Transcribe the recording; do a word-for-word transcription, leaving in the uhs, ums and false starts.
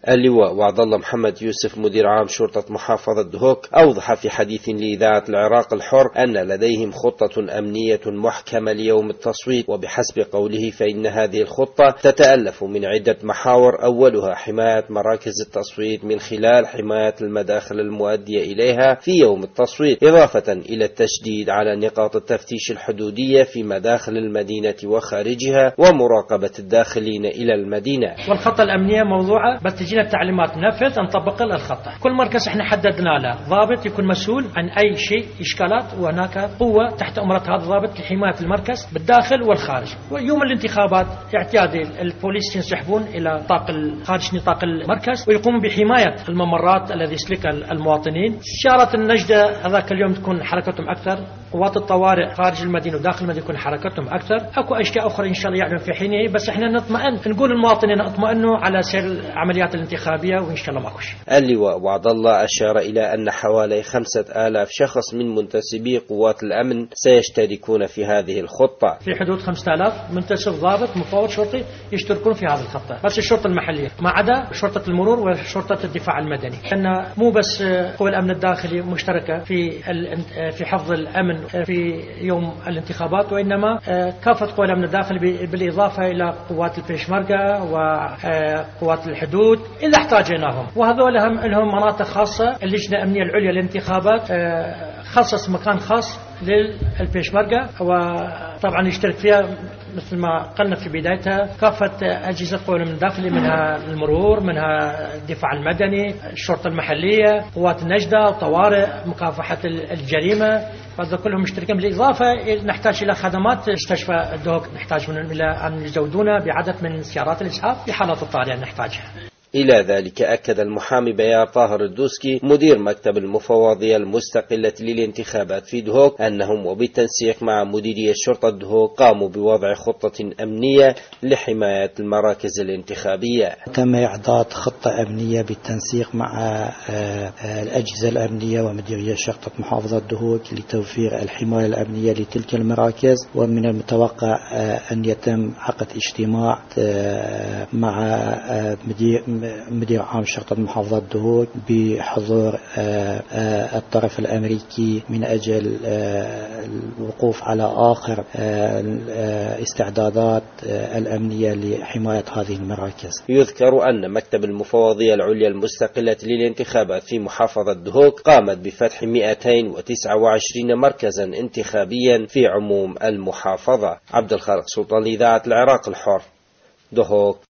اللواء وعد الله محمد يوسف مدير عام شرطة محافظة دهوك أوضح في حديث لإذاعة العراق الحر أن لديهم خطة أمنية محكمة ليوم التصويت، وبحسب قوله فإن هذه الخطة تتألف من عدة محاور، أولها حماية مراكز التصويت من خلال حماية المداخل المؤدية إليها في يوم التصويت، إضافة إلى التشديد على نقاط التفتيش الحدودية في مداخل المدينة وخارجها ومراقبة الداخلين إلى المدينة. والخطة الأمنية موضوعة بس تجينا التعليمات نفذ نطبق الخطة. كل مركز احنا حددنا له ضابط يكون مسؤول عن أي شيء إشكالات، وهناك قوة تحت أمرة هذا الضابط لحماية المركز بالداخل والخارج. ويوم الانتخابات اعتيادي البوليس ينسحبون إلى نطاق خارج نطاق المركز ويقومون بحماية الممرات الذي يسلكها المواطنين. استشارة النجدة هذاك اليوم تكون حركتهم أكثر، قوات الطوارئ خارج المدينة وداخل المدينة يكون حركتهم أكثر. أكو أشياء أخرى إن شاء الله يعلن في حينه، بس إحنا نطمئن نقول للمواطنين اطمئنوا على سير العمليات الانتخابية وإن شاء الله ماكو شيء. اللواء وعد الله أشار إلى أن حوالي خمسة آلاف شخص من منتسبي قوات الأمن سيشتركون في هذه الخطة. في حدود خمسة آلاف منتسب ضابط مفوض شرطي يشتركون في هذه الخطة، بس الشرطة المحلية ما عدا شرطة المرور وشرطة الدفاع المدني، لأن مو بس قوى الأمن الداخلي مشتركة في في حفظ الأمن في يوم الانتخابات، وإنما كافة قوى الأمن الداخلي بالإضافة إلى قوات البيشمركة وقوات الحدود إذا احتاجناهم. وهذول هم لهم مناطق خاصة. اللجنة الأمنية العليا للانتخابات خصص مكان خاص للبيشمركة، وطبعا يشترك فيها مثل ما قلنا في بدايتها كافة أجهزة قوى الأمن الداخلي، منها المرور، منها الدفاع المدني، الشرطة المحلية، قوات النجدة، طوارئ مكافحة الجريمة، هذا كلهم مشتركين. بالإضافة نحتاج إلى خدمات مستشفى دهوك، نحتاج من إلى أن يزودونا بعدد من سيارات الإسعاف في حالات الطارئة نحتاجها. إلى ذلك أكد المحامي بيار طاهر الدوسكي مدير مكتب المفوضية المستقلة للانتخابات في دهوك أنهم وبالتنسيق مع مديرية شرطة دهوك قاموا بوضع خطة أمنية لحماية المراكز الانتخابية. تم إعداد خطة أمنية بالتنسيق مع الأجهزة الأمنية ومديرية شرطة محافظة دهوك لتوفير الحماية الأمنية لتلك المراكز، ومن المتوقع أن يتم عقد اجتماع مع مدير مدير عام شرطة محافظة دهوك بحضور الطرف الأمريكي من أجل الوقوف على آخر استعدادات الأمنية لحماية هذه المراكز. يذكر أن مكتب المفوضية العليا المستقلة للانتخابات في محافظة دهوك قامت بفتح مئتين وتسعة وعشرين مركزا انتخابيا في عموم المحافظة. عبد الخالق سلطان لإذاعة العراق الحر، دهوك.